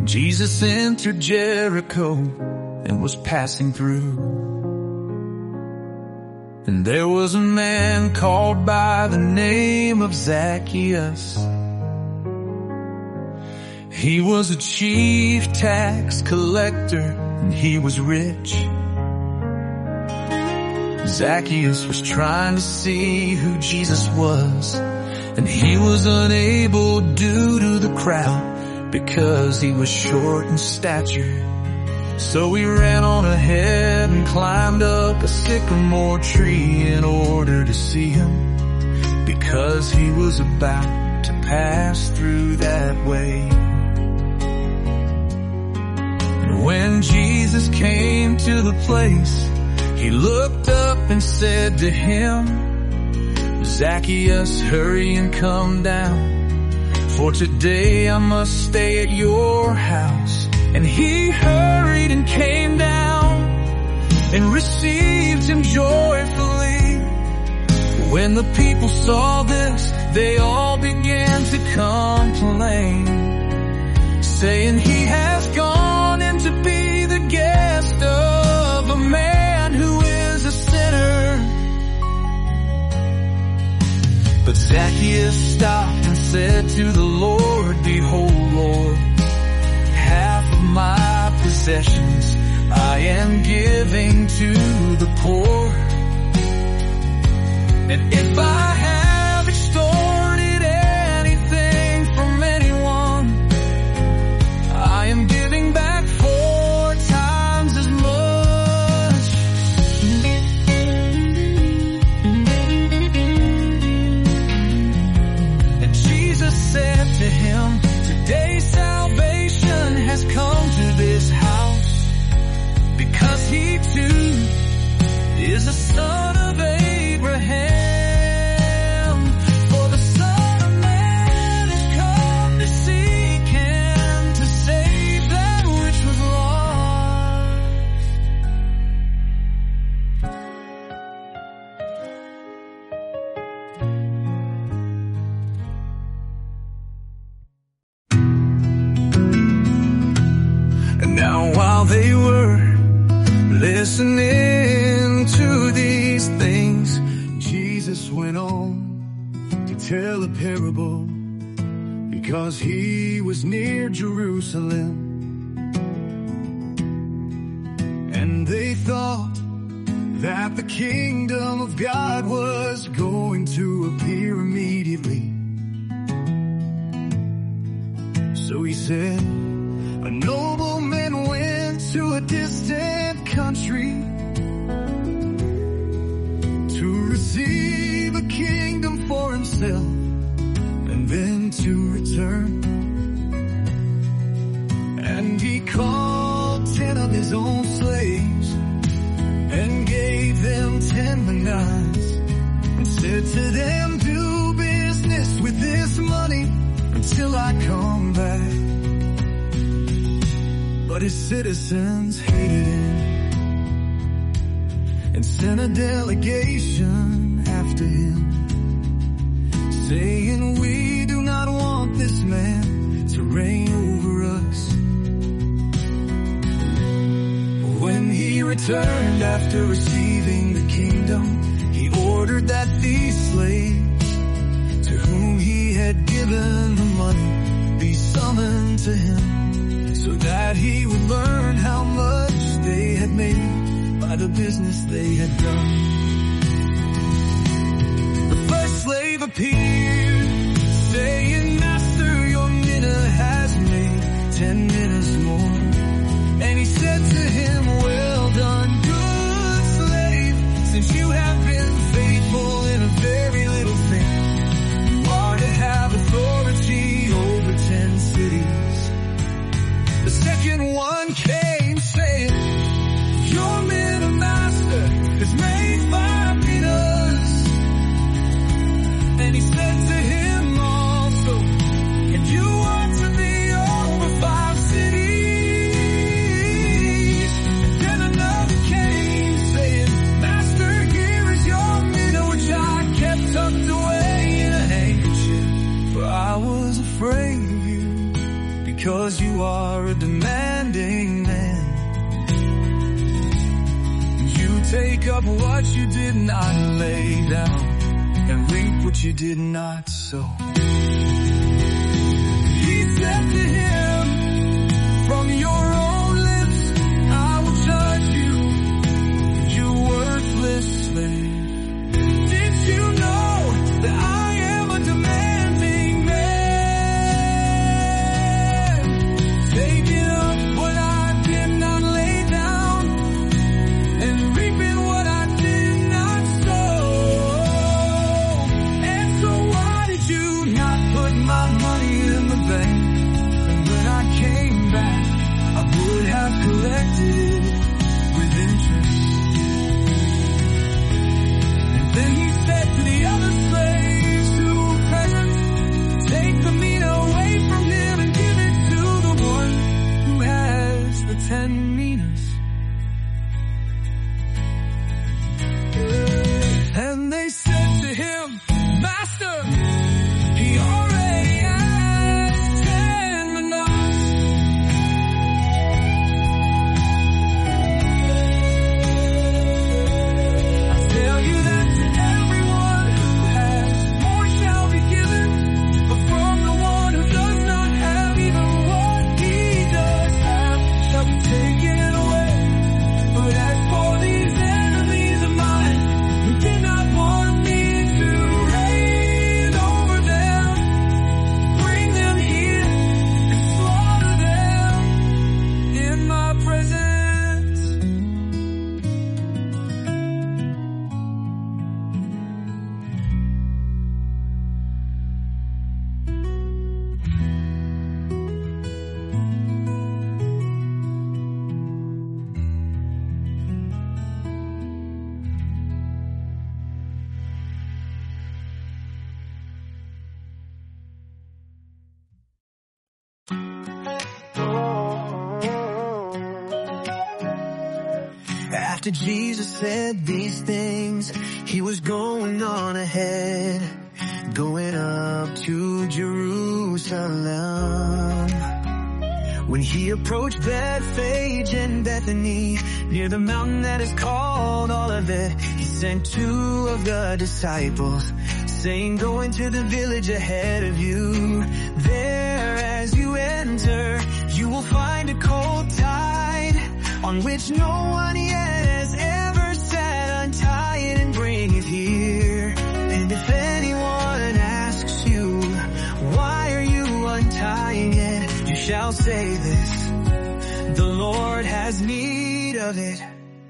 Jesus entered Jericho and was passing through. And there was a man called by the name of Zacchaeus. He was a chief tax collector and he was rich. Zacchaeus was trying to see who Jesus was, and he was unable due to the crowd because he was short in stature. So he ran on ahead and climbed up a sycamore tree in order to see him, because he was about to pass through that way. And when Jesus came to the place, he looked up and said to him, Zacchaeus, hurry and come down, for today I must stay at your house. And he hurried and came down and received him joyfully. When the people saw this, they all began to complain, saying, he has gone in to be the guest of a man who is a sinner. But Zacchaeus stopped and said to the Lord, behold, Lord, half of my possessions I am giving to the poor. And if I have extorted anything from anyone, I am giving back 4 times as much. And Jesus said to him, today salvation has come to this house, because he too is a son of Abraham. For the Son of Man has come to seek and to save that which was lost. And now while they were listening to these things, Jesus went on to tell a parable, because he was near Jerusalem. And they thought that the kingdom of God was going to appear immediately. So he said, a nobleman went to a distant country to receive a kingdom for himself and then to return. And he called 10 of his own slaves and gave them 10 minas and said to them, do business with this money until I come back. But his citizens hated him and sent a delegation after him, saying, we do not want this man to reign over us. When he returned after receiving the kingdom, he ordered that these slaves, to whom he had given the money, be summoned to him, so that he would learn how much they had made by the business they had done. The first slave appeared, saying, Master, your mina has made 10 minas more. And he said to him, well done, good slave, since you have been faithful in a very little thing, you are to have authority over 10 cities. The second one came saying, your mina, master, has made 5 minas. And he said to him also, and you are to be over 5 cities. Take up what you did not lay down and reap what you did not sow. He said to him, from your own lips I will judge you, you worthless slave. Did you know that I am a demanding man? Taking up what I did not lay down and reaping what I did not sow. And so why did you not put my money in the bank? And when I came back, I would have collected with interest. And then he said to the other slaves who were present, take the mina away from him and give it to the one who has the 10 minas. And they said to him, Master, he already has 10 minas. I tell you that to everyone who has, more shall be given, but from the one who does not have, even what he does have shall be taken away. But as for these enemies of mine, who did not want me to reign over them, bring them here and slaughter them in my presence. After Jesus said these things, he was going on ahead, going up to Jerusalem. When he approached Bethphage and Bethany, near the mountain that is called Olivet, he sent 2 of the disciples, saying, go into the village ahead of you. There as you enter, you will find a colt tied, on which no one yet has ever sat. Untie it and bring it here. And if anyone asks you, why are you untying it, you shall say this, the Lord has need of it.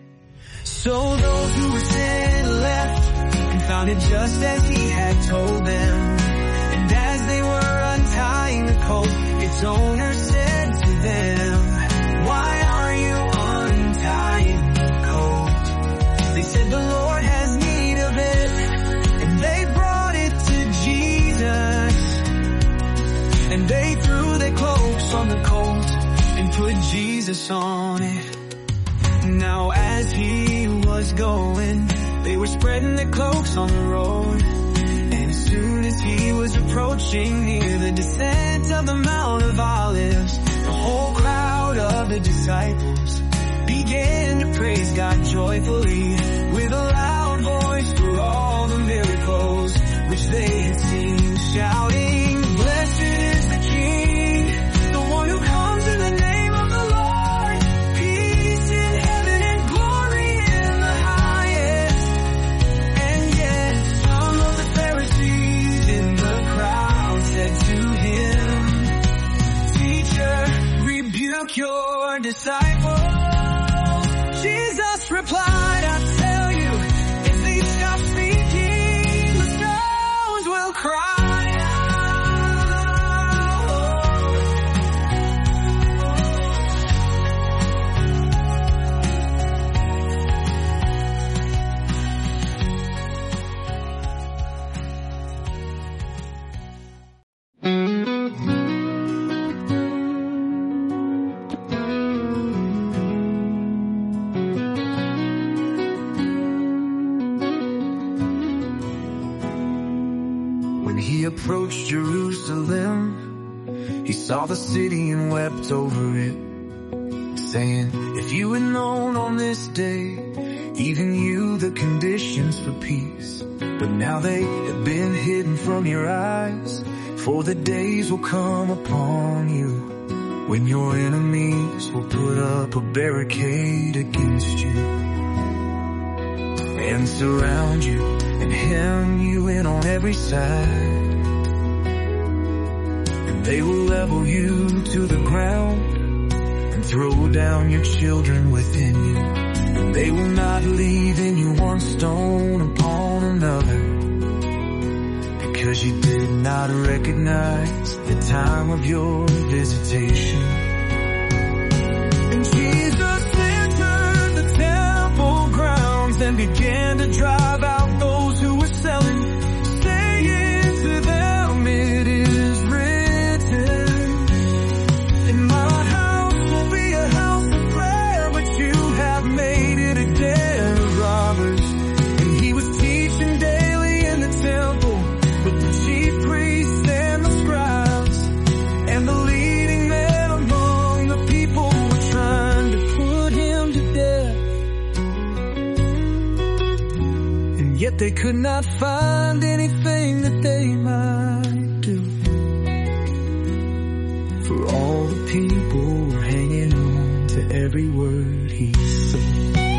So those who were sent left and found it just as he had told them. And as they were untying the colt, its owner said to them, why are you untying the colt? They said, the Lord has need of it. And they brought it to Jesus. And they threw their cloaks on the colt and put Jesus on it. Now as he was going, they were spreading their cloaks on the road. And as soon as he was approaching near the descent of the Mount of Olives, the whole crowd of the disciples began to praise God joyfully with a loud voice for all the miracles which they had seen, shouting, blessed is the King, the one who comes in the name of the Lord, peace in heaven and glory in the highest. And yet some of the Pharisees in the crowd said to him, teacher, rebuke your disciples. Jesus replied, I tell you, if they stop speaking, the stones will cry approached Jerusalem, he saw the city and wept over it, saying, if you had known on this day, giving you the conditions for peace. But now they have been hidden from your eyes, for the days will come upon you when your enemies will put up a barricade against you and surround you and hem you in on every side. And they will level you to the ground and throw down your children within you. And they will not leave in you one stone upon another, because you did not recognize the time of your visitation. And Jesus entered the temple grounds and began to drive out those who were selling, saying to them, it is written, in my house will be a house of prayer, but you have made it a den of robbers. And he was teaching daily in the temple, but the chief priests and the scribes and the leading men among the people were trying to put him to death. And yet they could not find anything that they might do, for all the people were hanging on to every word he said.